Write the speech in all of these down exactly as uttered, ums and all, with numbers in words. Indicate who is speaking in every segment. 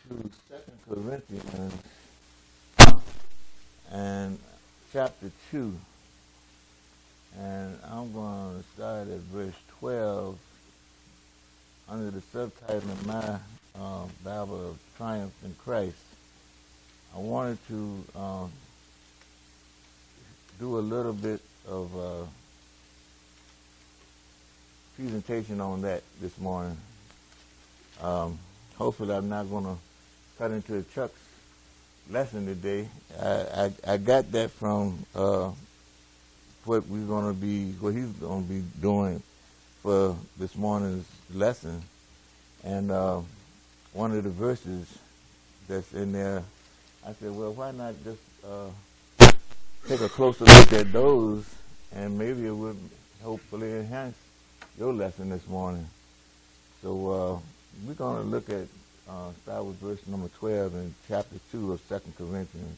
Speaker 1: to Second Corinthians and chapter two, and I'm going to start at verse twelve under the subtitle of my uh, Bible of Triumph in Christ. I wanted to um, do a little bit of uh, presentation on that this morning. Um, hopefully I'm not going to cut into Chuck's lesson today. I, I, I got that from uh, what we're going to be, what he's going to be doing for this morning's lesson. And uh, one of the verses that's in there, I said, well, why not just uh, take a closer look at those, and maybe it would hopefully enhance your lesson this morning. So uh, we're going to look at, uh, start with verse number twelve in chapter two of Second Corinthians.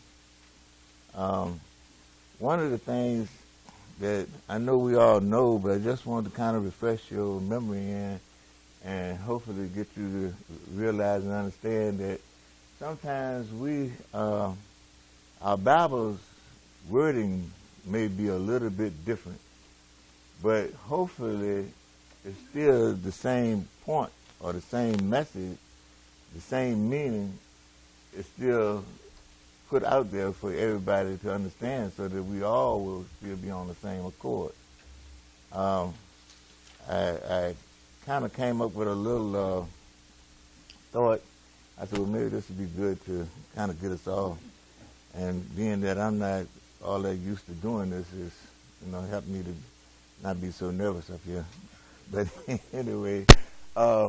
Speaker 1: Um, one of the things that I know we all know, but I just wanted to kind of refresh your memory and, and hopefully get you to realize and understand that sometimes we, uh, our Bible's wording may be a little bit different, but hopefully it's still the same point or the same message, the same meaning is still put out there for everybody to understand, so that we all will still be on the same accord. Um, I, I kind of came up with a little uh, thought. I said, well, maybe this would be good to kind of get us all. And being that I'm not all that used to doing this, is, you know, help me to not be so nervous up here. But anyway, uh,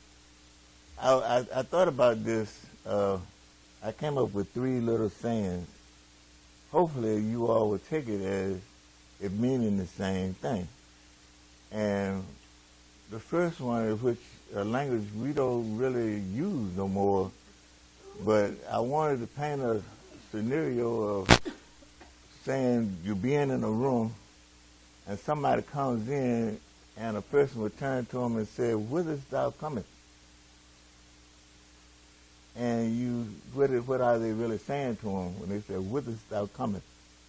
Speaker 1: I, I, I thought about this. Uh, I came up with three little sayings. Hopefully you all will take it as it meaning the same thing. And the first one is, which a language we don't really use no more, but I wanted to paint a scenario of saying you're being in a room and somebody comes in and a person would turn to him and say, "Whitherest thou comest?" And you, what, is, what are they really saying to him when they say, "Whitherest thou comest?"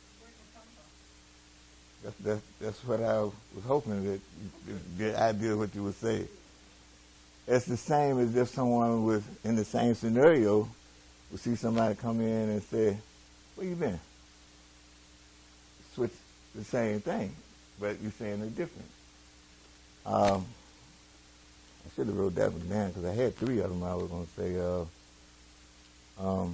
Speaker 1: That's, that's, that's what I was hoping that you get an idea of what you would say. It's the same as if someone was in the same scenario would see somebody come in and say, "Where you been?" Switch the same thing, but you're saying it different. Um, I should have wrote that one down because I had three of them I was going to say. Uh, um,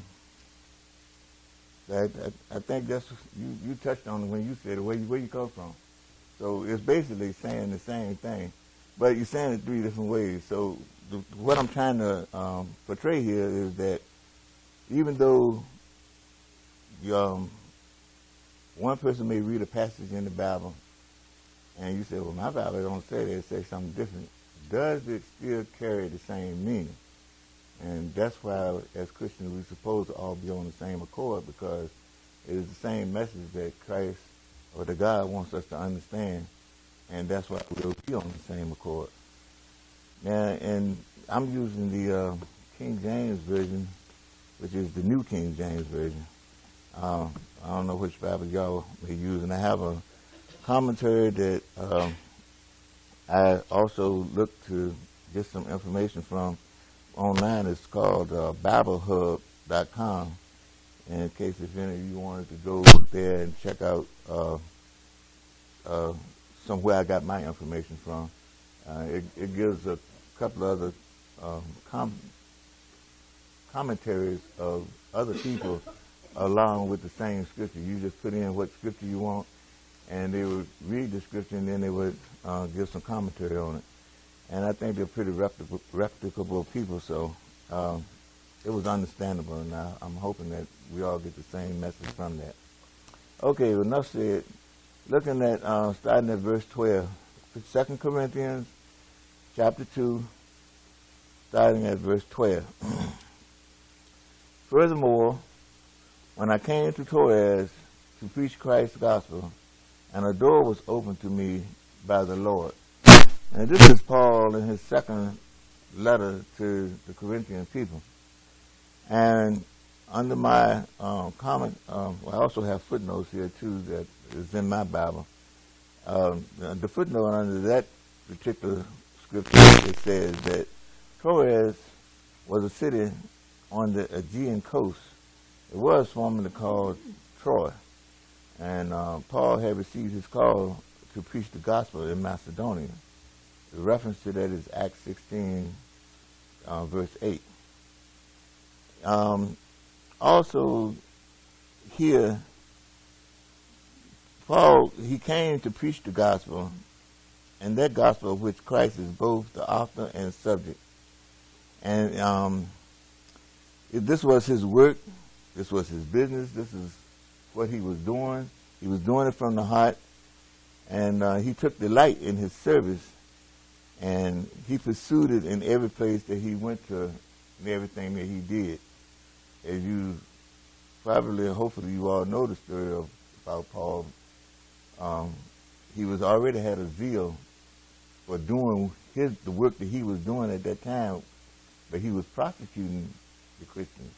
Speaker 1: I, I, I think that's, you, you touched on it when you said where you, where you come from. So it's basically saying the same thing, but you're saying it three different ways. So the, what I'm trying to um, portray here is that even though um, one person may read a passage in the Bible and you say, well, my Bible don't say that, it says something different, does it still carry the same meaning? And that's why, as Christians, we're supposed to all be on the same accord, because it is the same message that Christ or the God wants us to understand, and that's why we'll be on the same accord. Now, and I'm using the uh, King James Version, which is the New King James Version. Uh, I don't know which Bible y'all may use, and I have a commentary that um, I also looked to get some information from online. It's called uh, Bible Hub dot com. And in case if any of you wanted to go there and check out uh, uh, somewhere I got my information from, uh, it, it gives a couple of other um, com- commentaries of other people along with the same scripture. You just put in what scripture you want, and they would read the scripture, and then they would uh, give some commentary on it. And I think they're pretty replicable, replicable people, so um, it was understandable, and I, I'm hoping that we all get the same message from that. Okay, well, enough said. Looking at, uh, starting at verse twelve, Second Corinthians chapter two, starting at verse twelve. Furthermore, when I came to Troas to preach Christ's gospel, and a door was opened to me by the Lord. And this is Paul in his second letter to the Corinthian people. And under my um, comment, um, I also have footnotes here too that is in my Bible. Um, the footnote under that particular scripture, it says that Troas was a city on the Aegean coast. It was formerly called Troy, and uh, Paul had received his call to preach the gospel in Macedonia. The reference to that is Acts sixteen, uh, verse eight. Um, also, here, Paul, he came to preach the gospel, and that gospel of which Christ is both the author and subject. And um, if this was his work, this was his business, this is what he was doing. He was doing it from the heart, and uh, he took delight in his service, and he pursued it in every place that he went to, and everything that he did. As you probably, hopefully you all know the story of, about Paul. Um, he was already had a zeal for doing his the work that he was doing at that time, but he was prosecuting the Christians,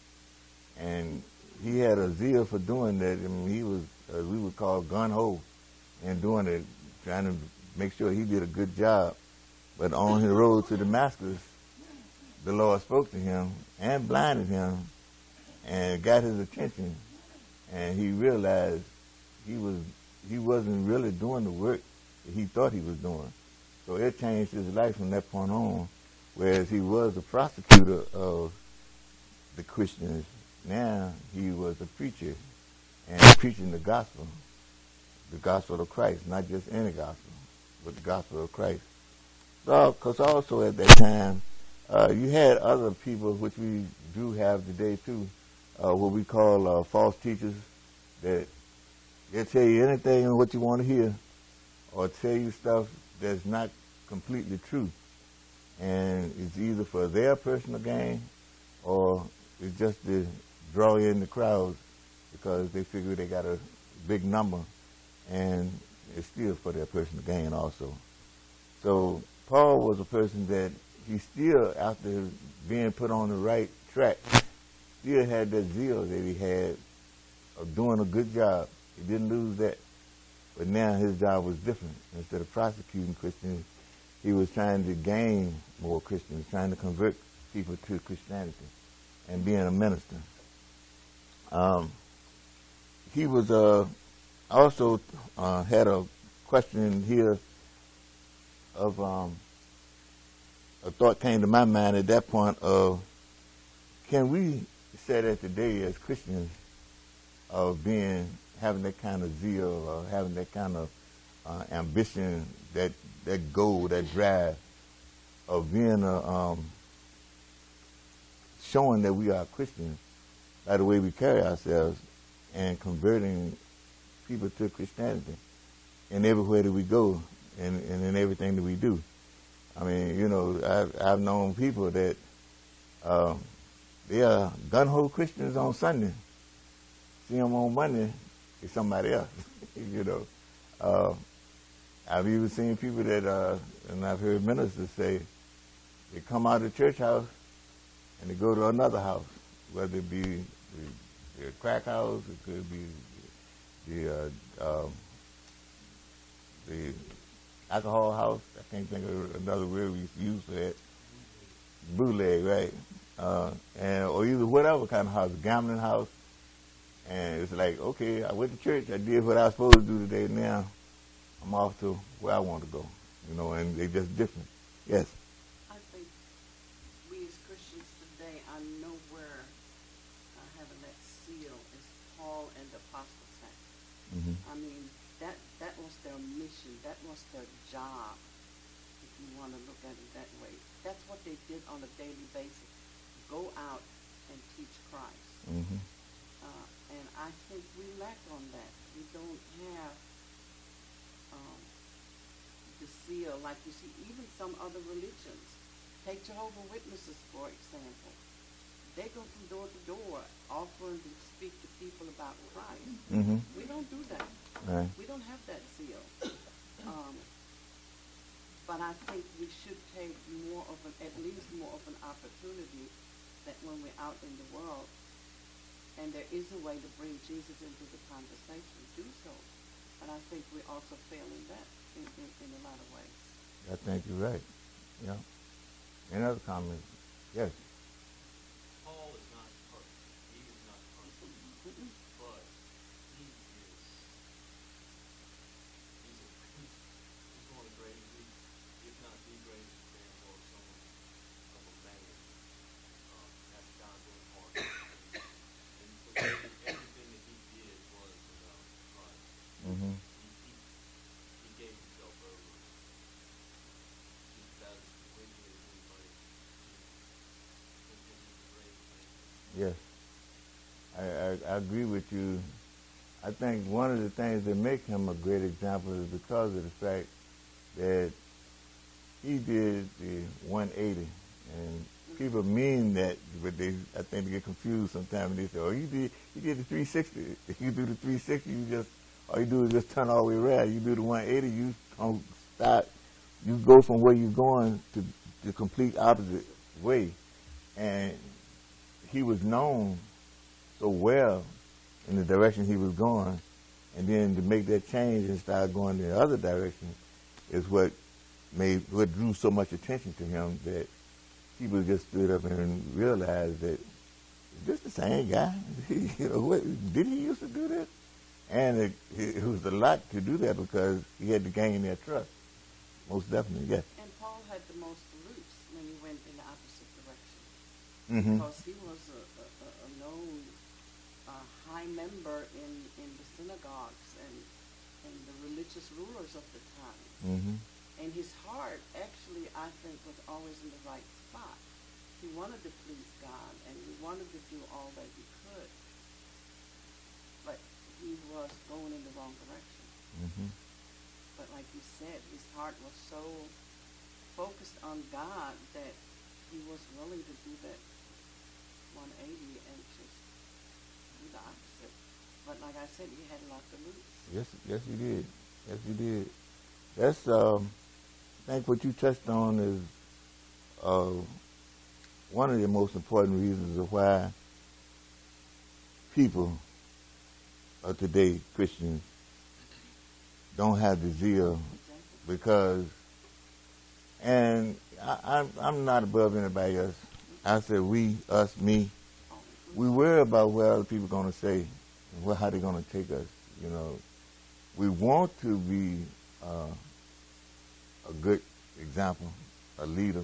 Speaker 1: and he had a zeal for doing that. I mean, he was, as we would call, gun-ho in doing it, trying to make sure he did a good job. But on his road to Damascus, the Lord spoke to him and blinded him and got his attention, and he realized he was he wasn't really doing the work that he thought he was doing. So it changed his life from that point on, whereas he was a prosecutor of the Christians. Now he was a preacher and preaching the gospel, the gospel of Christ, not just any gospel, but the gospel of Christ. So, because also at that time, uh, you had other people, which we do have today too, uh, what we call uh, false teachers, that they'll tell you anything and what you want to hear, or tell you stuff that's not completely true. And it's either for their personal gain, or it's just to draw in the crowds because they figure they got a big number, and it's still for their personal gain also. So Paul was a person that he still, after being put on the right track, still had that zeal that he had of doing a good job. He didn't lose that. But now his job was different. Instead of prosecuting Christians, he was trying to gain more Christians, trying to convert people to Christianity and being a minister. Um, he was uh, also uh, had a question here of um, a thought came to my mind at that point of, can we say that today as Christians of being having that kind of zeal or having that kind of uh, ambition, that that goal, that drive of being a, um, showing that we are Christians by the way we carry ourselves and converting people to Christianity in everywhere that we go and, and in everything that we do. I mean, you know, I've, I've known people that uh, they are gun-ho Christians on Sunday. See them on Monday, it's somebody else, you know. Uh, I've even seen people that, uh, and I've heard ministers say, they come out of the church house and they go to another house, whether it be the, the crack house, it could be the uh, um, the alcohol house. I can't think of another word we used to use for that. Bootleg, right? Uh, and or either whatever kind of house, gambling house. And it's like, okay, I went to church, I did what I was supposed to do today, now I'm off to where I want to go, you know, and they're just different. Yes?
Speaker 2: I think we as Christians today are nowhere uh, having that seal as Paul and the apostles had.
Speaker 1: Mm-hmm.
Speaker 2: I mean, that, that was their mission, that was their job, if you want to look at it that way. That's what they did on a daily basis, go out and teach Christ.
Speaker 1: Mm-hmm.
Speaker 2: Uh, and I think we lack on that. We don't have um, the seal like you see even some other religions. Take Jehovah's Witnesses, for example. They go from door to door offering to speak to people about Christ.
Speaker 1: Mm-hmm.
Speaker 2: We don't do that.
Speaker 1: Right.
Speaker 2: We don't have that seal. Um, but I think we should take more of an, at least more of an opportunity that when we're out in the world and there is a way to bring Jesus into the conversation, do so. And I think we also fail in that in, in, in a lot of ways.
Speaker 1: I think you're right. Yeah. Any other comments? Yes.
Speaker 3: Paul is not perfect. He is not perfect.
Speaker 2: Mm-mm.
Speaker 3: But he is he's a he's, he's one of the greatest, he, if not the greatest example of someone of a man uh, after God's own heart. And, and because everything that he did was without pride.
Speaker 1: Mm-hmm.
Speaker 3: He, he he gave himself over just about as completely as anybody. And, and he's a great example.
Speaker 1: Yes. I, I, I agree with you. I think one of the things that make him a great example is because of the fact that he did the one eighty, and people mean that, but they I think they get confused sometimes. They say, "Oh, he did he did the three sixty. If you do the three sixty, you just all you do is just turn all the way around. You do the one eighty, you don't stop. You go from where you're going to the complete opposite way." And he was known so well in the direction he was going, and then to make that change and start going the other direction is what made what drew so much attention to him that people just stood up and realized that is this the same guy? You know, what, did he used to do this? And it, it was a lot to do that because he had to gain their trust. Most definitely, yes.
Speaker 2: And Paul had the most roots when he went in the opposite direction.
Speaker 1: Mm-hmm.
Speaker 2: Because he was a, a, a known uh, high member in, in the synagogues and, and the religious rulers of the time.
Speaker 1: Mm-hmm.
Speaker 2: And his heart, actually, I think, was always in the right spot. He wanted to please God, and he wanted to do all that he could. But he was going in the wrong direction.
Speaker 1: Mm-hmm.
Speaker 2: But like you said, his heart was so focused on God that he was willing to do that one eighty and just do the opposite. But like I said, he had a lot to lose.
Speaker 1: Yes, yes, you did. Yes, you did. That's um, I think what you touched on is uh, one of the most important reasons of why people of today, Christians, don't have the zeal
Speaker 2: Exactly.
Speaker 1: because, and I, I'm, I'm not above anybody else. I said we, us, me.
Speaker 2: Oh,
Speaker 1: We worry about what other people are going to say and what, how they're going to take us. You know, we want to be uh, a good example, a leader,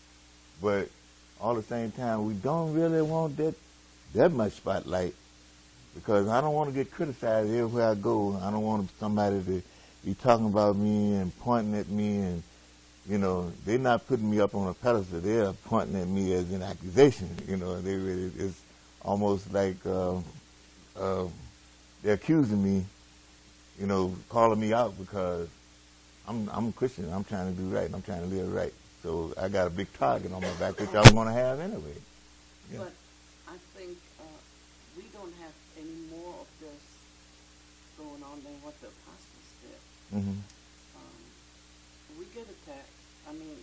Speaker 1: but all at the same time, we don't really want that that much spotlight because I don't want to get criticized everywhere I go. I don't want somebody to be talking about me and pointing at me, and you know, they're not putting me up on a pedestal. They're pointing at me as an accusation. You know, they really, it's almost like uh, uh, they're accusing me. You know, calling me out because I'm I'm a Christian. I'm trying to do right. I'm trying to live right. So I got a big target on my back, which I'm going to have anyway. Yeah.
Speaker 2: but I think uh, we don't have any more of this going on than what the apostles did.
Speaker 1: Mm-hmm.
Speaker 2: Um, we get attacked. I mean,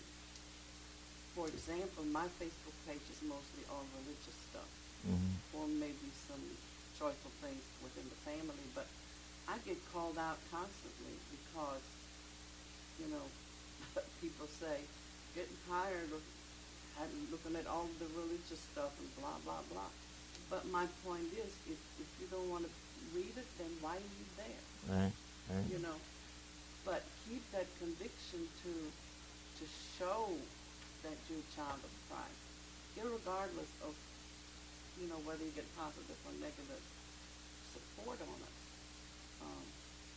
Speaker 2: for example, my Facebook page is mostly all religious stuff,
Speaker 1: Mm-hmm.
Speaker 2: or maybe some joyful things within the family. But I get called out constantly because, you know, people say, getting tired of having, looking at all the religious stuff and blah, blah, blah. But my point is, if, if you don't want to read it, then why are you there?
Speaker 1: Right. Right.
Speaker 2: You know, but keep that conviction to to show that you're a child of Christ, irregardless of, you know, whether you get positive or negative support on it. Um,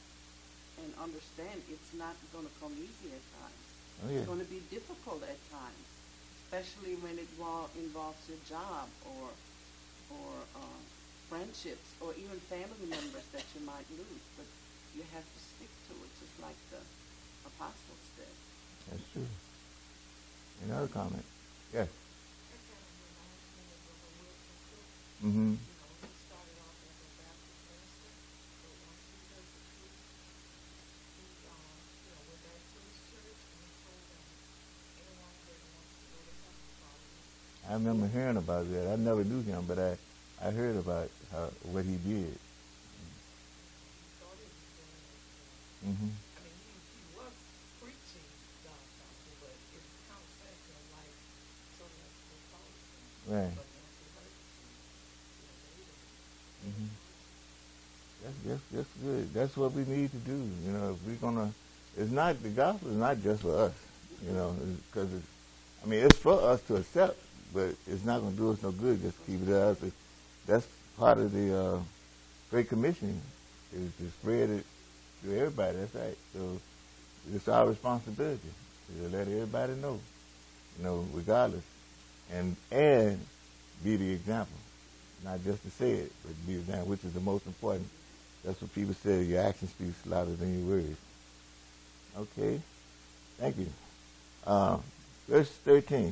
Speaker 2: and understand it's not going to come easy at times.
Speaker 1: Oh yeah.
Speaker 2: It's going to be difficult at times, especially when it wa- involves your job or or uh, friendships or even family members that you might lose. But you have to stick to it, just like the apostles did.
Speaker 1: That's true. Another comment. Yes.
Speaker 4: That kind of reminds me of Brother Wilson Cook.
Speaker 1: Mm-hmm.
Speaker 4: You know, he started off as a Baptist minister, but once he heard the truth, he, um, you know, went back to his church and he told them, anyone that wants to go to heaven, follow me.
Speaker 1: remember hearing about that. I never knew him, but I, I heard about how, what he did.
Speaker 4: He thought he was doing it, you know.
Speaker 1: Mm-hmm.
Speaker 4: I mean, he, he was preaching God's gospel, but it was kind of second, like some of us would call it second.
Speaker 1: Right.
Speaker 4: But once he heard the truth, he obeyed it.
Speaker 1: Mm-hmm. That's, that's, that's good. That's what we need to do. You know, if we're gonna, it's not the gospel is not just for us. You know, because it's, I mean, it's for us to accept, but it's not gonna do us no good just to keep it to us. It's, that's part of the uh, Great Commission is to spread it to everybody. That's right. So it's our responsibility to let everybody know, you know, regardless, and and be the example, not just to say it, but be the example, which is the most important. That's what people say. Your action speaks louder than your words. Okay, thank you. Uh, verse thirteen.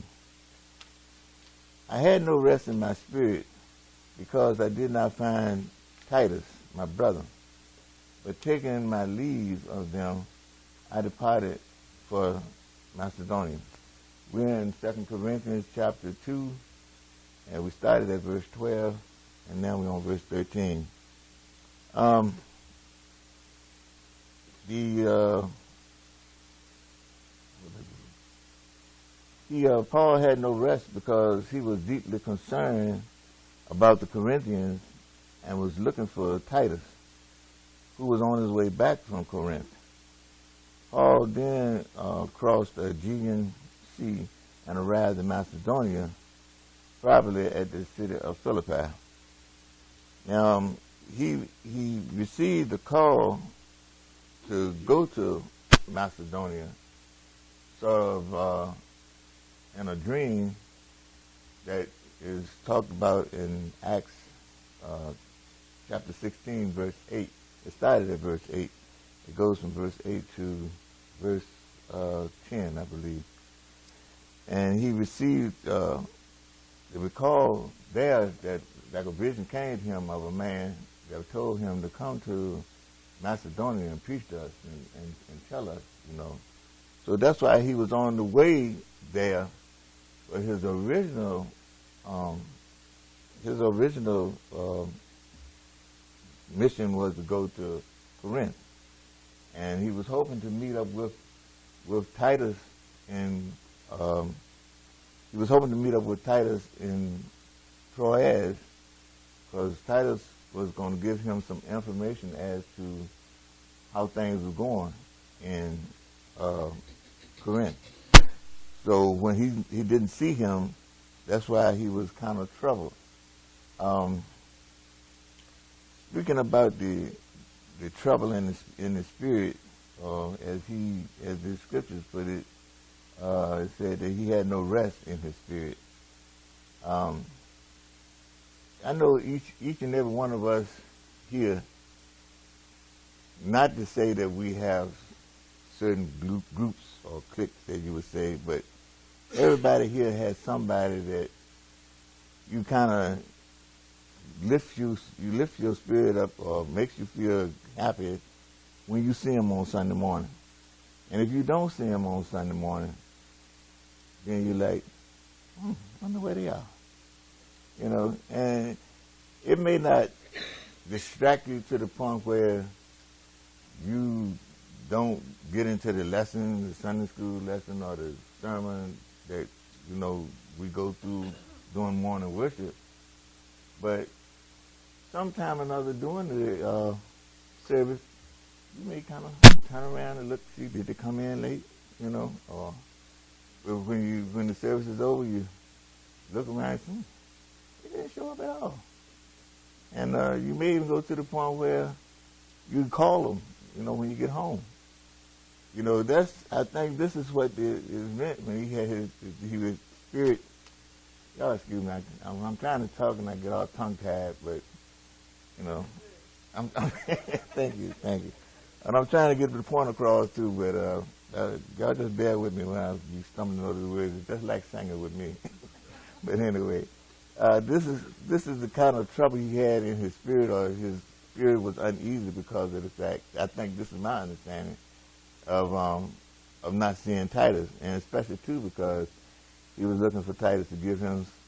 Speaker 1: I had no rest in my spirit because I did not find Titus, my brother. But taking my leave of them, I departed for Macedonia. We're in Second Corinthians chapter two, and we started at verse twelve, and now we're on verse thirteen. Um, the uh, he uh, Paul had no rest because he was deeply concerned about the Corinthians and was looking for Titus, who was on his way back from Corinth. Paul then uh, crossed the Aegean Sea and arrived in Macedonia, probably at the city of Philippi. Now, um, he he received a call to go to Macedonia, sort of uh, in a dream that is talked about in Acts uh, chapter sixteen, verse eight. It started at verse eight. It goes from verse eight to verse uh, ten, I believe. And he received, uh, they recall there that like a vision came to him of a man that told him to come to Macedonia and preach to us and, and, and tell us, you know. So that's why he was on the way there. But his original, um, his original um, mission was to go to Corinth, and he was hoping to meet up with with Titus in. Um, he was hoping to meet up with Titus in Troas, because Titus was going to give him some information as to how things were going in uh, Corinth. So when he he didn't see him, that's why he was kind of troubled. Um, speaking about the the trouble in the in the spirit, uh, as he as the scriptures put it, uh, it said that he had no rest in his spirit. Um, I know each each and every one of us here, not to say that we have certain group, groups or cliques that you would say, but everybody here has somebody that you kind of lift you you lift your spirit up or makes you feel happy when you see them on Sunday morning. And if you don't see them on Sunday morning, then you're like, hmm, I wonder where they are. You know, and it may not distract you to the point where you don't get into the lesson, the Sunday school lesson or the sermon that, you know, we go through during morning worship. But sometime or another during the uh, service, you may kind of turn around and look, see, did they come in late, you know, or when you when the service is over, you look around and say, hmm, they didn't show up at all. And uh, you may even go to the point where you call them, you know, when you get home. You know, that's, I think this is what it is meant when he had his, he was spirit. Y'all excuse me, I, I'm, I'm trying to talk and I get all tongue-tied, but, you know, I'm, I'm thank you, thank you. And I'm trying to get the point across too, but uh, uh, y'all just bear with me when I be stumbling over the words. It's just like singing with me. But anyway, uh, this is this is the kind of trouble he had in his spirit, or his spirit was uneasy because of the fact, I think this is my understanding, of um, of not seeing Titus, and especially too because he was looking for Titus to give him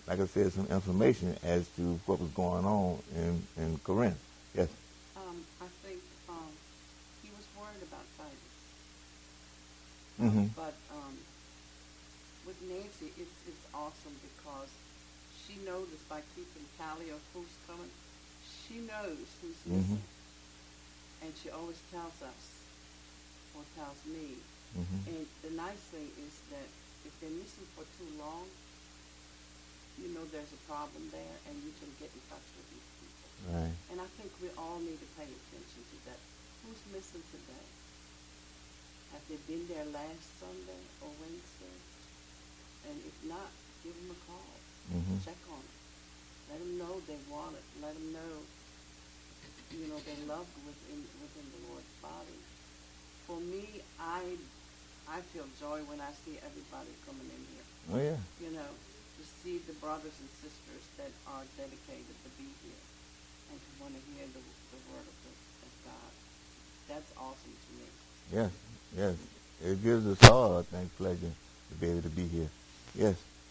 Speaker 1: like I said, some information as to what was going on in, in Corinth. Yes.
Speaker 2: Um, I think um, he was worried about Titus.
Speaker 1: Mm-hmm.
Speaker 2: But um, with Nancy, it's it's awesome because she noticed by keeping tally of who's coming, she knows who's
Speaker 1: Mm-hmm.
Speaker 2: missing, and she always tells us or tells me.
Speaker 1: Mm-hmm.
Speaker 2: And the nice thing is that if they're missing for too long, you know there's a problem there, and you can get in touch with these people.
Speaker 1: Right.
Speaker 2: And I think we all need to pay attention to that. Who's missing today? Have they been there last Sunday or Wednesday? And if not, give them a call.
Speaker 1: Mm-hmm.
Speaker 2: Check on them. Let them know they want it. Let them know, you know, they're loved within within the Lord's body. For me, I I feel joy when I see everybody coming in here.
Speaker 1: Oh yeah.
Speaker 2: You know, to see the brothers and sisters that are dedicated to be here and to want to hear the the word of, the, of God. That's awesome to me.
Speaker 1: Yes. Yes. It gives us all, I think, pleasure to be able to be here. Yes.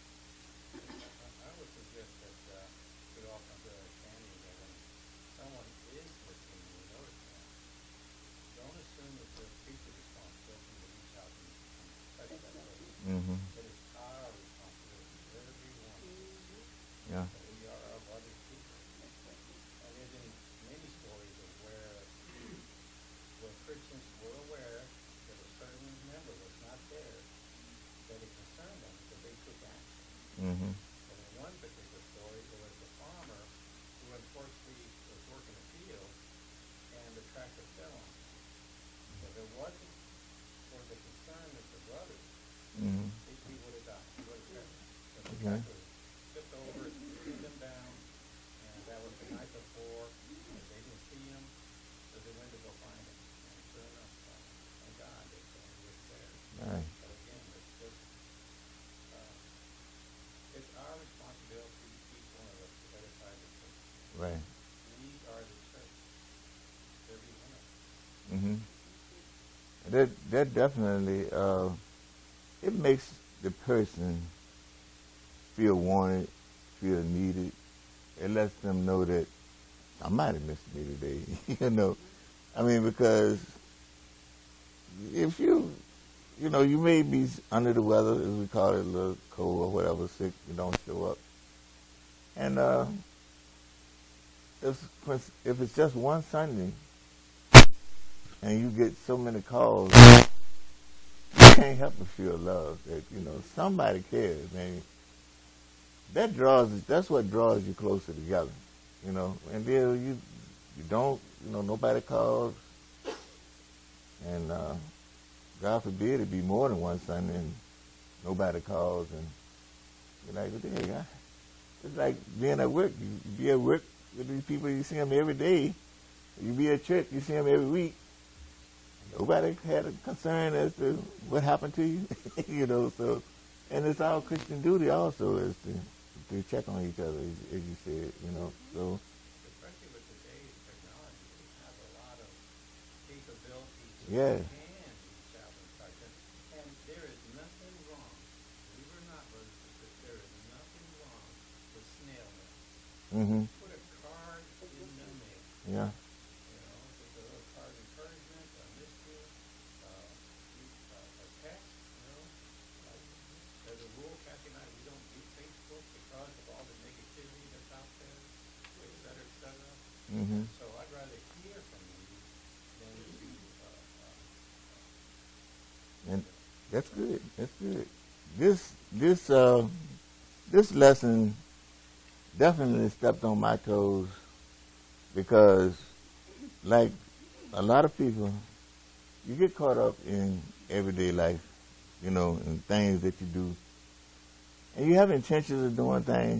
Speaker 5: I would suggest that uh, we all come to an understanding that when someone is missing, and we notice that, don't assume it's the preacher's responsibility to reach out and, and touch that
Speaker 2: Exactly.
Speaker 5: person.
Speaker 1: Mm-hmm.
Speaker 5: It is our responsibility, every one of us,
Speaker 1: Yeah.
Speaker 5: that we are our brother's keeper.
Speaker 2: Exactly.
Speaker 5: And there's been many stories of where when Christians were aware that a certain member was not there, that it concerned them, that they took action.
Speaker 1: Mm-hmm.
Speaker 5: And in one particular story, it was the farmer who unfortunately was working the field and the tractor fell on him. If it wasn't for the concern of the brothers,
Speaker 1: Mm-hmm.
Speaker 5: he, he would have died. He would have perished. But the
Speaker 1: Okay.
Speaker 5: tractor tipped over, pinned him down, and that was the night before. And they didn't see him, so they went to go find him. And sure enough, uh, thank God that uh, he was there.
Speaker 1: Right.
Speaker 5: But again, it's just uh, it's our responsibility, each one of us, to edify the church.
Speaker 1: Right.
Speaker 5: We are the church, every one of us.
Speaker 1: Mm-hmm. That that definitely uh, it makes the person feel wanted, feel needed. It lets them know that I might have missed me today. You know, I mean, because if you, you know, you may be under the weather, as we call it, a little cold or whatever, sick, you don't show up, and uh, if if it's just one Sunday, and you get so many calls, you can't help but feel love. That you know somebody cares, man. That draws. That's what draws you closer together. You know, and then you you don't. You know, nobody calls, and uh, God forbid it be more than one Sunday, and nobody calls, and you're like, what the heck? I- It's like being at work. You, you be at work with these people. You see them every day. You be at church. You see them every week. Nobody had a concern as to what happened to you, you know. So, and it's our Christian duty also is to to check on each other, as, as you said, you know. So,
Speaker 5: Especially with today's technology, we have a lot of capabilities so
Speaker 1: yeah.
Speaker 5: we can reach out and touch it. And there is nothing wrong, believe it or not, brothers and sisters, there is nothing wrong with snail mail.
Speaker 1: Mhm.
Speaker 5: Put a card in the mail.
Speaker 1: Yeah.
Speaker 5: You know, just a little card of encouragement. I missed you. Uh, you uh, a text. You know, uh, as a rule, Kathy and I, we don't do Facebook because of all the negativity that's out there, et cetera, et cetera.
Speaker 1: Mhm.
Speaker 5: And so I'd rather hear from you than to. Uh, uh,
Speaker 1: And that's good. That's good. This this uh this lesson definitely stepped on my toes because, like a lot of people, you get caught up in everyday life, you know, and things that you do, and you have intentions of doing things,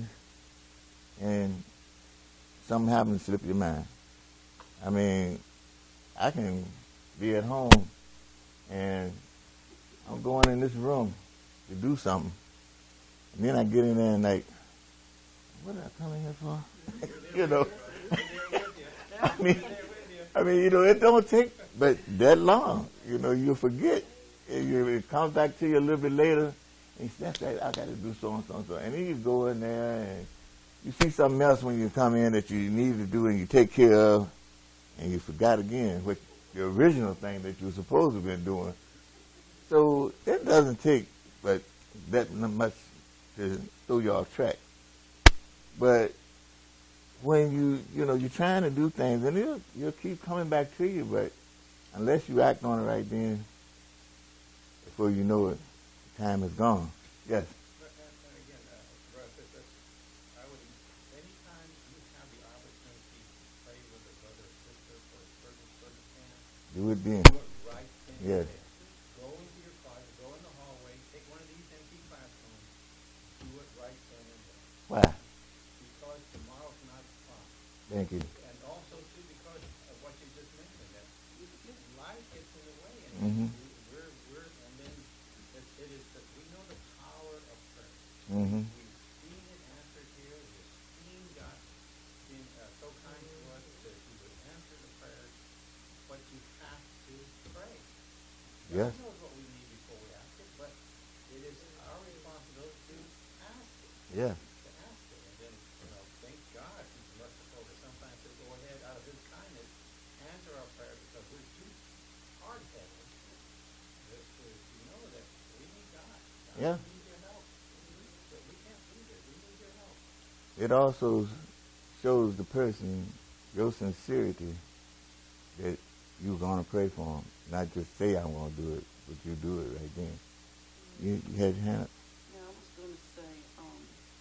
Speaker 1: and something happens to slip your mind. I mean, I can be at home and I'm going in this room to do something, and then I get in there and like, what did I come in here for? You know, I mean, I mean, you know, it don't take but that long. You know, you forget. It, you, it comes back to you a little bit later, And he said, I got to do so and so and so. And then you go in there and you see something else when you come in that you need to do and you take care of, and you forgot again what the original thing that you were supposed to have been doing. So it doesn't take but that much to throw you off track. But when you, you know, you're trying to do things, and it'll, it'll keep coming back to you, but unless you act on it right then, before you know it, time is gone. Yes.
Speaker 5: But, and, and again, uh, Russ, if that's, I would, anytime you have the opportunity to pray with a brother or sister for a certain circumstance,
Speaker 1: Do it then.
Speaker 5: do it right then
Speaker 1: Yes.
Speaker 5: and there. Go into your closet, go in the hallway, take one of these empty classrooms, do it right then and there.
Speaker 1: Why?
Speaker 5: Because tomorrow's not promised.
Speaker 1: Thank you.
Speaker 5: And also, too, because of what you just mentioned, that you, you, life gets in the way, and
Speaker 1: Mhm.
Speaker 5: we, we're, we're, and then it, it is that we know the power of prayer.
Speaker 1: Mm-hmm.
Speaker 5: We've seen it answered here. We've seen God being uh, so kind to us that He would answer the prayers, but you have to pray. God
Speaker 1: Yes.
Speaker 5: knows what we need before we ask it, but it is our responsibility to ask it.
Speaker 1: Yeah.
Speaker 5: To ask it, and then, you know, thank God He's merciful that sometimes He'll go ahead out of His kindness, answer our prayer because we're too hard-headed to, to, to know that we need God. God,
Speaker 1: Yeah.
Speaker 5: we need your help. We, that we can't do this. We need your help.
Speaker 1: It also shows the person your sincerity that you're going to pray for them. Not just say I'm going to do it, but you do it right then. You, you had your hand up?
Speaker 2: Yeah, I was going to say, um,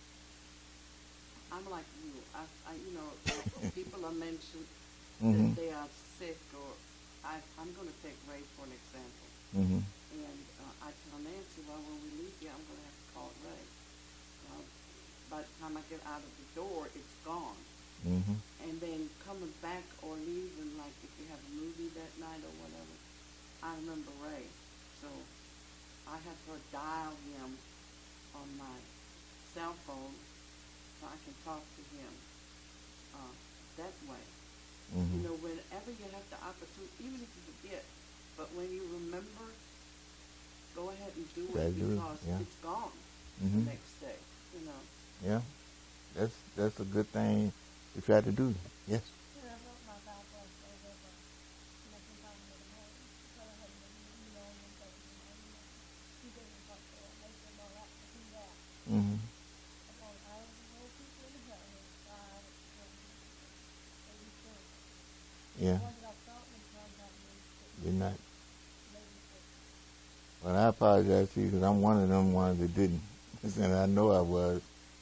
Speaker 2: I'm like you. I, I you know, uh, people are mentioned
Speaker 1: Mm-hmm.
Speaker 2: that they are sick, or I, I'm going to take Ray for an example.
Speaker 1: Mm-hmm.
Speaker 2: And uh, I tell Nancy, well, when we leave here, I'm going to have to call Ray. Uh, by the time I get out of the door, it's gone.
Speaker 1: Mm-hmm.
Speaker 2: And then coming back or leaving, like if we have a movie that night or whatever, I remember Ray. So I have her dial him on my cell phone so I can talk to him uh, that way.
Speaker 1: Mm-hmm.
Speaker 2: You know, whenever you have the opportunity, even if you forget, but when you remember, go ahead and do
Speaker 1: Try to
Speaker 2: it
Speaker 1: do it,
Speaker 2: because
Speaker 1: yeah.
Speaker 2: it's gone
Speaker 1: Mm-hmm.
Speaker 2: the next day, you know.
Speaker 1: Yeah. That's that's a good thing to try to do. Yes.
Speaker 4: Yeah, I wrote my Bible as I was uh, making time with the Lord. Because I had been, you know, and then, you know, you know, he didn't talk to her. They said, no, that's the thing that.
Speaker 1: Mm-hmm.
Speaker 4: I'm on all the whole people in the hell has died at eighty-four.
Speaker 1: Yeah.
Speaker 4: The one that I thought was contact me
Speaker 1: Did not.
Speaker 4: maybe fifty.
Speaker 1: Well, I apologize to you because I'm one of them ones that didn't. And I know I was.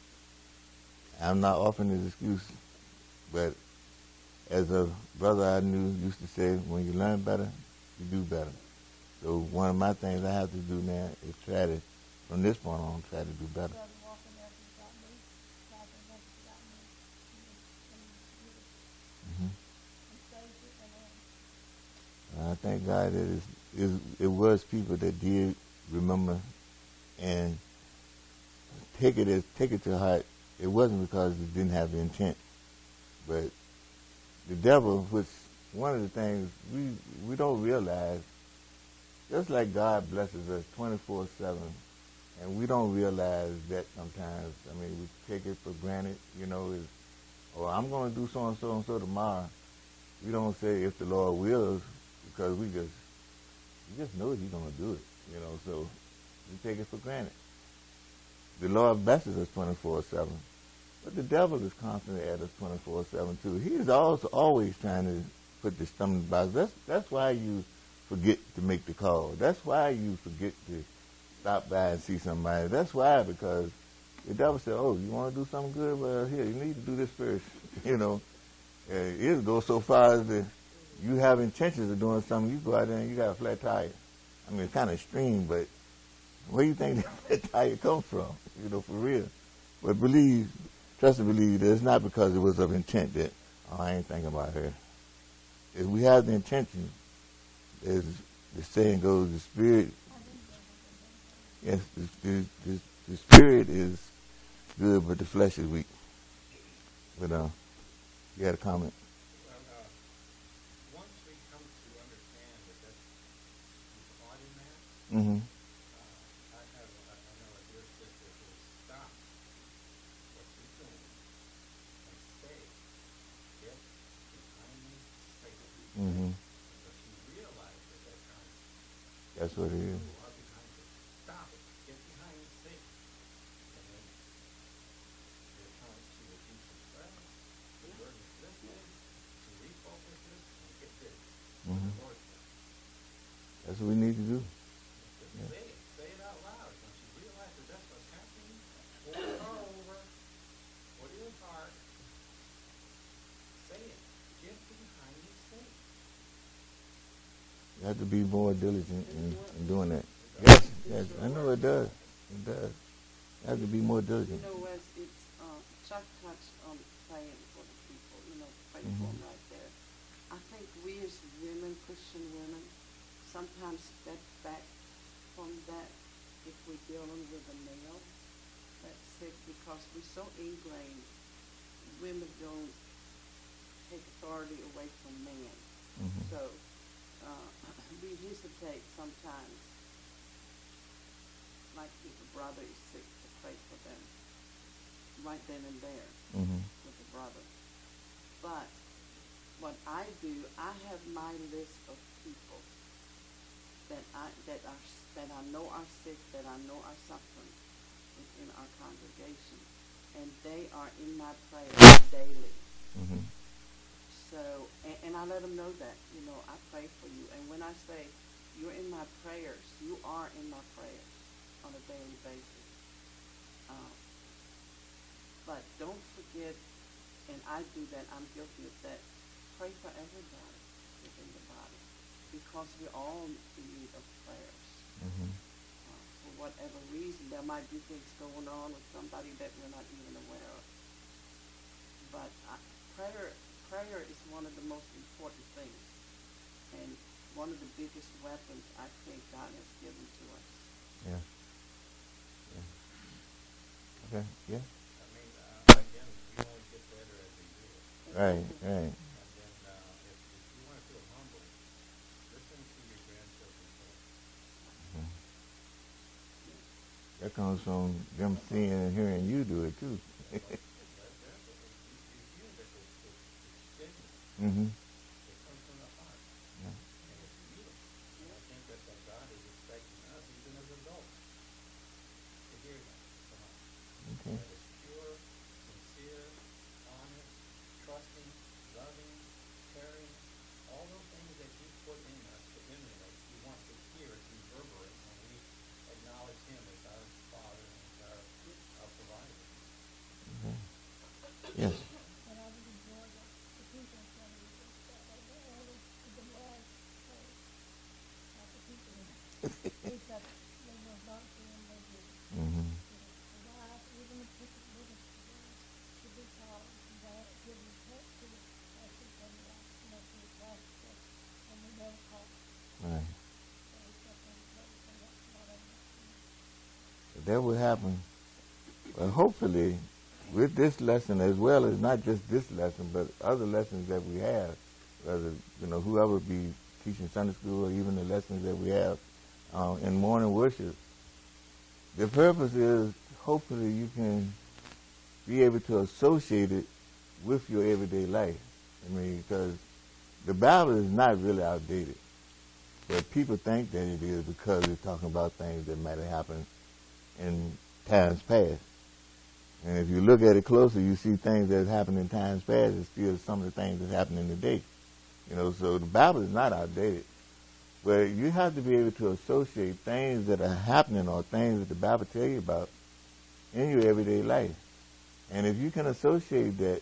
Speaker 1: I'm not offering this excuse, but as a brother I knew used to say, when you learn better, you do better. So one of my things I have to do now is try to, from this point on, try to do better.
Speaker 4: Brother walking there, he got me. Father Memphis got me. And, and Jesus.
Speaker 1: Mm-hmm.
Speaker 4: And saved it. And then,
Speaker 1: And I thank God that it's, it's, it was people that did remember and take it as take it to heart. It wasn't because it didn't have the intent, but the devil, which one of the things we we don't realize, just like God blesses us twenty-four seven, and we don't realize that sometimes. I mean, we take it for granted, you know. Is oh, I'm going to do so and so and so tomorrow. We don't say if the Lord wills, because we just we just know He's going to do it, you know. So we take it for granted. The Lord blesses us twenty-four seven. But the devil is constantly at us twenty-four seven too. He is also always trying to put the stumbling blocks. That's that's why you forget to make the call. That's why you forget to stop by and see somebody. That's why, because the devil said, "Oh, you want to do something good? Well, here, you need to do this first." You know, uh, it'll go so far as the, you have intentions of doing something, you go out there and you got a flat tire. I mean, it's kind of extreme, but where do you think that flat tire comes from? You know, for real. But believe. Trust and believe that it's not because it was of intent that, oh, I ain't thinking about her. If we have the intention, as the saying goes, the spirit, yes, the, the, the, the spirit is good, but the flesh is weak. But uh, you had a comment?
Speaker 5: Well, uh, once we come to understand that that's who's caught in that,
Speaker 1: Mm-hmm.
Speaker 5: uh, I have, I, I know at
Speaker 1: That's what it is.
Speaker 5: Who are behind this? Stop it. Get behind Satan. And then they're trying to desubscribe, the
Speaker 2: Yeah.
Speaker 5: word is listening, to refocus this and get busy. For
Speaker 1: Mhm.
Speaker 5: the Lord's sake.
Speaker 1: That's what we need to do.
Speaker 5: Just
Speaker 1: Yeah.
Speaker 5: say it. Say it out loud. Don't you realize that that's what's happening? Pull the car over. Put it in park. Say it. Get behind Satan.
Speaker 1: You have to be more diligent in, in doing that.
Speaker 5: It
Speaker 1: Yes,
Speaker 5: does.
Speaker 1: yes,
Speaker 2: It
Speaker 1: I know
Speaker 2: sure
Speaker 1: it does. It does. You have to be more diligent.
Speaker 2: You know, as it's, uh, Chuck touched on praying for the people, you know, pray for
Speaker 1: Mhm.
Speaker 2: them right there. I think we as women, Christian women, sometimes step back from that if we're dealing with a male that's sick because we're so ingrained. Women don't take authority away from man.
Speaker 1: Mhm.
Speaker 2: So uh, we hesitate sometimes, like if a brother is sick, to pray for them right then and there
Speaker 1: Mhm.
Speaker 2: with the brother. But what I do, I have my list of people that I that are that I know are sick, that I know are suffering within our congregation, and they are in my prayers daily.
Speaker 1: Mhm.
Speaker 2: So, and, and I let them know that, you know, I pray for you. And when I say you're in my prayers, you are in my prayers on a daily basis. Um, but don't forget, and I do that, I'm guilty of that, pray for everybody within the body because we're all in need of prayers.
Speaker 1: Mhm.
Speaker 2: Uh, for whatever reason, there might be things going on with somebody that we're not even aware of. But I, prayer, prayer is one of the most important things, and one of the biggest weapons I think God has given to us.
Speaker 1: Yeah. Yeah. Okay. Yeah.
Speaker 5: I mean, uh, again, we only get better as we do it.
Speaker 1: Right. Right.
Speaker 5: And then uh, if, if you want to feel humble, listen to your grandchildren pray.
Speaker 1: Mhm.
Speaker 2: Yeah.
Speaker 1: That comes from them seeing and hearing you do it too.
Speaker 5: That's what, that, that's what, you, you hear that it's, it's, it's genuine.
Speaker 1: Mhm.
Speaker 5: It comes from the heart.
Speaker 1: Yeah.
Speaker 5: And it's beautiful. And I think that's what God is expecting us, even as adults, to hear that from us.
Speaker 1: Okay.
Speaker 5: That is pure, sincere, honest, trusting, loving, caring, all those things that He put in us to emulate. He wants to hear it reverberate when we acknowledge Him as our Father and as our, our provider.
Speaker 1: Okay. Yes.
Speaker 4: And I would enjoy the, the people that are that, that the elders have been well praised. Not the people that think that they was not doing they did.
Speaker 1: Mhm.
Speaker 4: You know, the wives, even the people minister there should be proud and that give respect to the pastor and the wife, you know, to the pastor and we never call.
Speaker 1: Right.
Speaker 4: So he kept on praise and that's what I want to know.
Speaker 1: That would happen. Well, hopefully, with this lesson as well as not just this lesson, but other lessons that we have, whether you know whoever be teaching Sunday school or even the lessons that we have uh, in morning worship, the purpose is hopefully you can be able to associate it with your everyday life. I mean, because the Bible is not really outdated, but people think that it is because it's talking about things that might have happened in times past. And if you look at it closer, you see things that happened in times past and still some of the things that happen in today. You know, so the Bible is not outdated. But you have to be able to associate things that are happening or things that the Bible tells you about in your everyday life. And if you can associate that,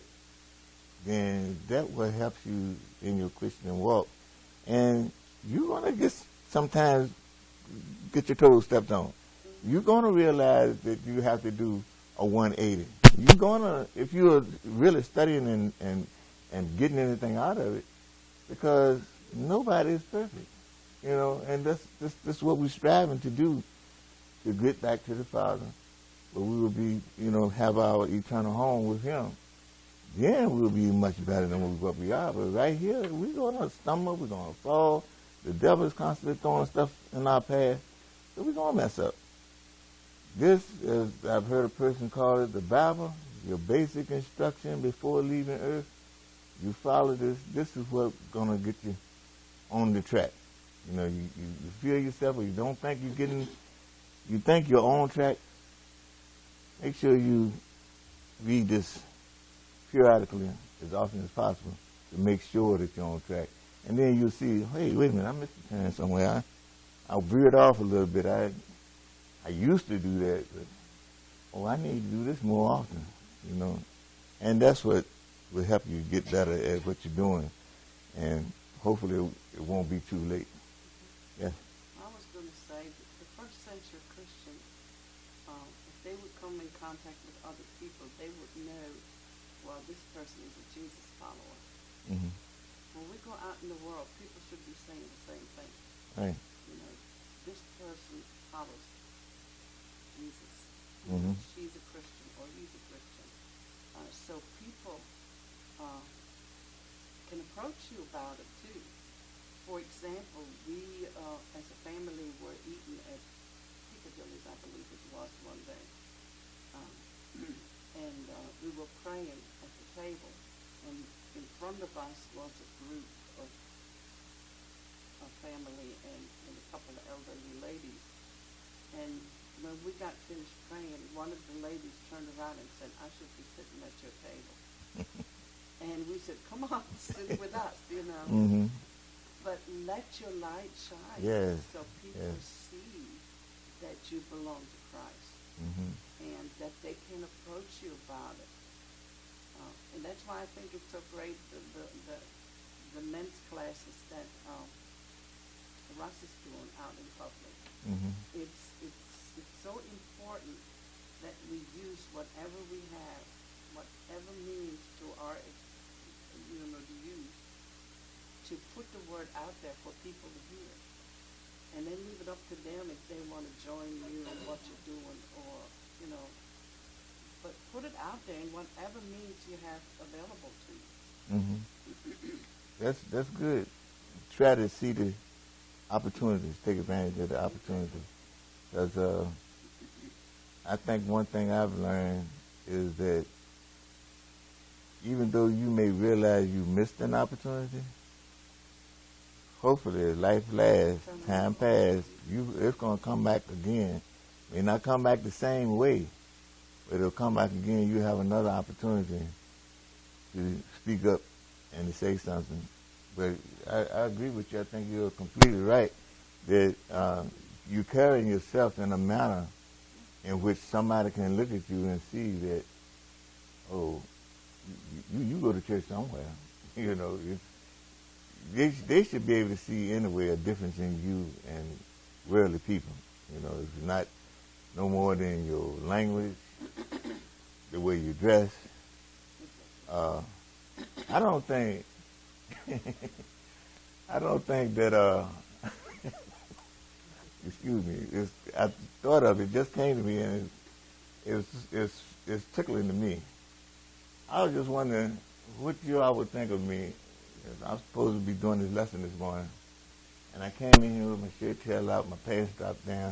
Speaker 1: then that will help you in your Christian walk. And you're going to get sometimes get your toes stepped on. You're going to realize that you have to do a one eighty. You're going to, if you're really studying and, and, and getting anything out of it, because nobody is perfect, you know, and that's, that's, that's what we're striving to do, to get back to the Father, where we will be, you know, have our eternal home with Him. Then we'll be much better than what we are. But right here, we're going to stumble, we're going to fall. The devil is constantly throwing stuff in our path, so we're going to mess up. This, as I've heard a person call it, the Bible, your basic instruction before leaving earth. You follow this, this is what's going to get you on the track. You know, you, you, you feel yourself or you don't think you're getting, you think you're on track, make sure you read this periodically as often as possible to make sure that you're on track. And then you'll see, hey, wait a minute, I missed the turn somewhere. I, I veered off a little bit. I I used to do that, but, oh, I need to do this more often, you know. And that's what will help you get better at what you're doing. And hopefully it, it won't be too late. Yes?
Speaker 2: I was going to say that the first century Christians, um, if they would come in contact with other people, they would know, well, this person is a Jesus follower.
Speaker 1: Mm-hmm.
Speaker 2: When we go out in the world, people should be saying the same thing.
Speaker 1: Right.
Speaker 2: You know, this person follows Jesus.
Speaker 1: Mm-hmm.
Speaker 2: She's a Christian or he's a Christian. Uh, so people uh, can approach you about it too. For example, we uh, as a family were eating at Piccadilly's, I believe it was one day. Um, and uh, we were praying at the table. And in front of us was a group of a family and, and a couple of elderly ladies. And when we got finished praying, one of the ladies turned around and said, I should be sitting at your table. And we said, come on, sit with us, you know.
Speaker 1: Mm-hmm.
Speaker 2: But let your light shine
Speaker 1: Yes.
Speaker 2: so people
Speaker 1: Yes.
Speaker 2: see that you belong to Christ
Speaker 1: Mm-hmm.
Speaker 2: and that they can approach you about it. Uh, and that's why I think it's so great, the, the, the, the men's classes that um, Russ is doing out in public.
Speaker 1: Mm-hmm.
Speaker 2: It's, it's, it's so important that we use whatever we have, whatever means to our, you know, to use, to put the word out there for people to hear. And then leave it up to them if they want to join you in what you're doing or, you know, but put it out there in whatever means you have available to you.
Speaker 1: Mm-hmm. That's that's good. Try to see the opportunities, take advantage of the opportunities. Because uh, I think one thing I've learned is that even though you may realize you missed an opportunity, hopefully life lasts, time passes, you it's gonna come back again. It may not come back the same way, but it'll come back again. You have another opportunity to speak up and to say something. But I, I agree with you. I think you're completely right that uh, you're carrying yourself in a manner in which somebody can look at you and see that, oh, you, you go to church somewhere. You know, it's, they, they should be able to see anyway a difference in you and worldly people. You know, it's not no more than your language, the way you dress. Uh, I don't think, I don't think that, uh, excuse me, it's, I thought of it, just came to me, and it's, it's, it's, it's tickling to me. I was just wondering what you all would think of me. I'm supposed to be doing this lesson this morning, and I came in here with my shirt tail out, my pants dropped down,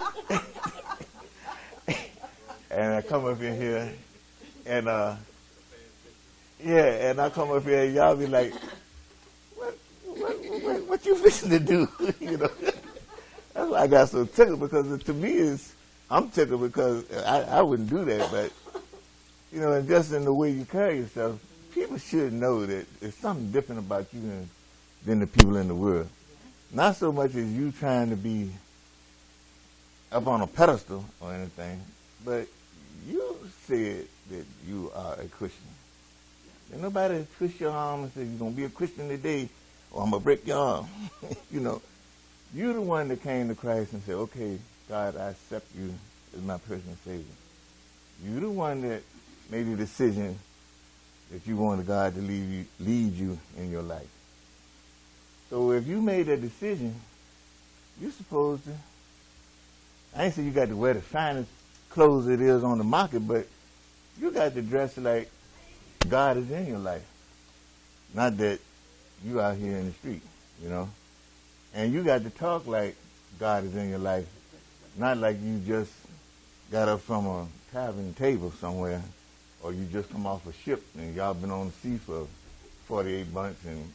Speaker 1: and I come up in here, and uh, yeah, and I come up here, and y'all be like, what, what, what, what you fixing to do? You know, that's why I got so tickled, because to me is I'm tickled because I, I wouldn't do that, but you know, and just in the way you carry yourself, people should know that there's something different about you than, than the people in the world. Not so much as you trying to be up on a pedestal or anything, but you said that you are a Christian. And nobody twist your arm and say, you're going to be a Christian today, or I'm going to break your arm. You know, you're the one that came to Christ and said, okay, God, I accept you as my personal Savior. You're the one that made the decision that you wanted God to lead you, lead you in your life. So if you made that decision, you're supposed to, I ain't say you got to wear the finest clothes it is on the market, but you got to dress like God is in your life. Not that you out here in the street, you know. And you got to talk like God is in your life, not like you just got up from a tavern table somewhere, or you just come off a ship and y'all been on the sea for forty-eight months and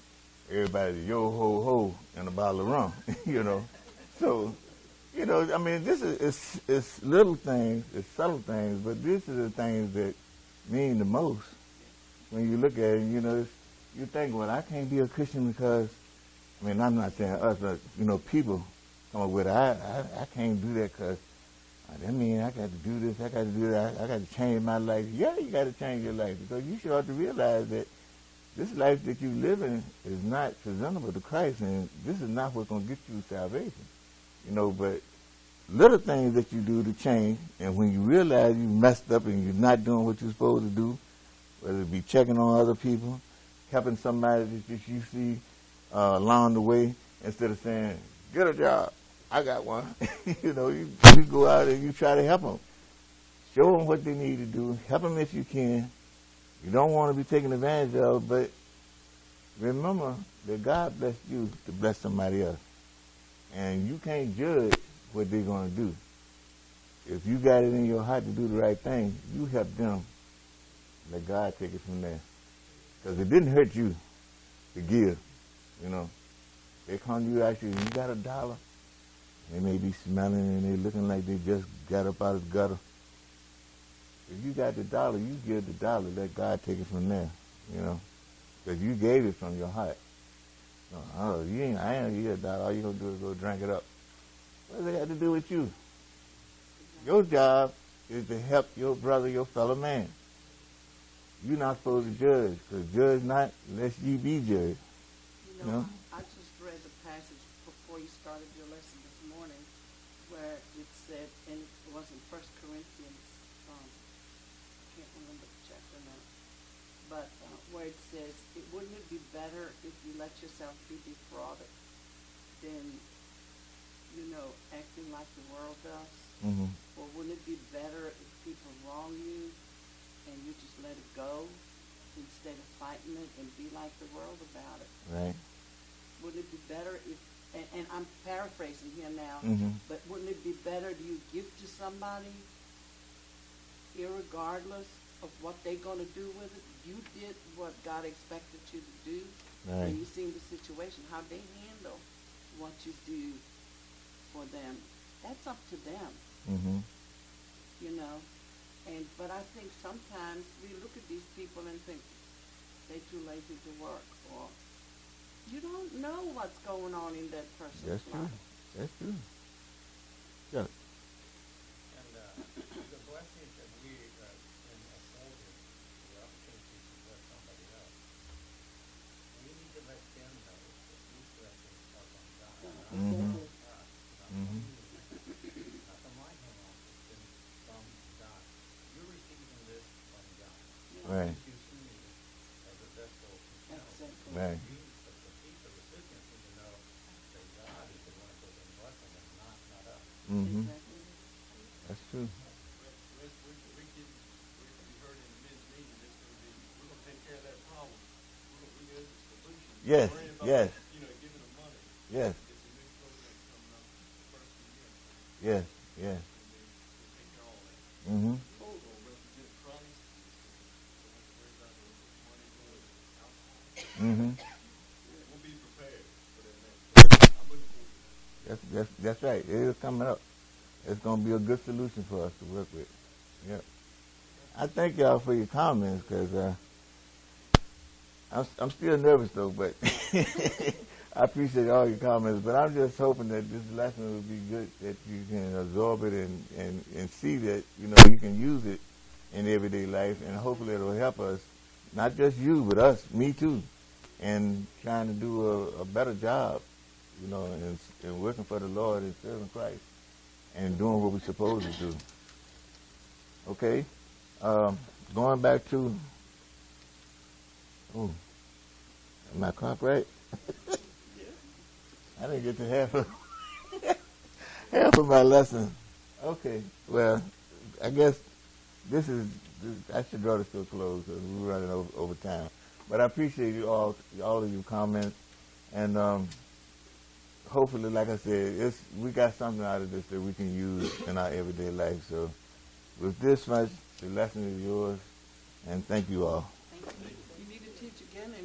Speaker 1: everybody yo ho ho and a bottle of rum, you know. So, you know, I mean, this is it's, it's little things, it's subtle things, but these are the things that mean the most when you look at it. You know, it's, you think, well, I can't be a Christian because, I mean, I'm not saying us, but you know, people come up with, I I, I can't do that because that means I got to do this, I got to do that, I, I got to change my life. Yeah, you got to change your life because you should ought to realize that this life that you live in is not presentable to Christ, and this is not what's going to get you salvation. You know, but little things that you do to change, and when you realize you messed up and you're not doing what you're supposed to do, whether it be checking on other people, helping somebody that you, you see uh, along the way, instead of saying, get a job, I got one. You know, you, you go out and you try to help them. Show them what they need to do. Help them if you can. You don't want to be taken advantage of, but remember that God blessed you to bless somebody else. And you can't judge what they're going to do. If you got it in your heart to do the right thing, you help them. Let God take it from there. Because it didn't hurt you to give, you know. They come to you, actually, you got a dollar. They may be smelling and they looking like they just got up out of the gutter. If you got the dollar, you give the dollar. Let God take it from there, you know. Because you gave it from your heart. No, oh, you ain't, I ain't give you a dollar. All you going to do is go drink it up. What does that have to do with you? Your job is to help your brother, your fellow man. You're not supposed to judge, because judge not lest ye be judged.
Speaker 2: You know, I just read the passage before you started your lesson this morning where it said, and it was in First Corinthians, um, I can't remember the chapter now, but uh, where it says, it wouldn't it be better if you let yourself be defrauded than, you know, acting like the world does?
Speaker 1: Mm-hmm.
Speaker 2: Or wouldn't it be better if people wrong you and you just let it go instead of fighting it and be like the world about it?
Speaker 1: Right.
Speaker 2: Wouldn't it be better if, and, and I'm paraphrasing here now,
Speaker 1: Mm-hmm.
Speaker 2: but wouldn't it be better do you give to somebody irregardless of what they're going to do with it? You did what God expected you to do.
Speaker 1: Right.
Speaker 2: And you seen the situation, how they handle what you do for them. That's up to them,
Speaker 1: Mm-hmm.
Speaker 2: you know. And but I think sometimes we look at these people and think they're too lazy to work, or you don't know what's going on in that person's
Speaker 1: That's true.
Speaker 2: life.
Speaker 1: That's true. Yeah.
Speaker 5: And uh, the blessing that we uh, in affording the opportunity to bless somebody else, we need to let them know that these blessings are from God,
Speaker 2: God,
Speaker 5: not
Speaker 1: Mm-hmm.
Speaker 5: from us, not
Speaker 1: Mm-hmm.
Speaker 5: from you, not from my home office, but from God. You're receiving this from God.
Speaker 2: Yeah.
Speaker 1: Right.
Speaker 5: He's using me as a vessel himself.
Speaker 2: Exactly.
Speaker 1: Right.
Speaker 5: We, the, the people, the recipients need to know that God is the one who's been blessing them, not, not us.
Speaker 1: Mm-hmm.
Speaker 2: Exactly.
Speaker 1: That's true.
Speaker 3: Well, we, we, we can, we, we heard in the men's meeting, it's gonna be, we're gonna take care of that problem. We're gonna, we there's a solution.
Speaker 1: Yes,
Speaker 3: Worrying about,
Speaker 1: yes.
Speaker 3: you know, giving them money.
Speaker 1: Yes.
Speaker 3: It's a new program coming up the first of the year, I think.
Speaker 1: Yes. Yes.
Speaker 3: And they, we'll take care of all that.
Speaker 1: Mm-hmm.
Speaker 3: It's gonna represent Christ, and it's gonna, don't have to worry about the money going to alcohol.
Speaker 1: Mm-hmm.
Speaker 3: We'll be prepared for that next program. I'm looking forward to that.
Speaker 1: That's, that's, that's right. It is coming up. It's going to be a good solution for us to work with. Yep. I thank y'all for your comments, because uh, I'm, I'm still nervous, though, but I appreciate all your comments. But I'm just hoping that this lesson will be good, that you can absorb it and, and, and see that, you know, you can use it in everyday life, and hopefully it'll help us, not just you, but us, me too, in trying to do a, a better job, you know, in, in working for the Lord and serving Christ and doing what we're supposed to do. Okay? Um, going back to, oh, am I clock right? I didn't get to half of, half of my lesson. Okay, well, I guess this is, this, I should draw this to a close because we're running over, over time. But I appreciate you all, all of your comments, and um, hopefully, like I said, it's, we got something out of this that we can use in our everyday life. So with this much, the lesson is yours, and thank you all.
Speaker 2: Thank you.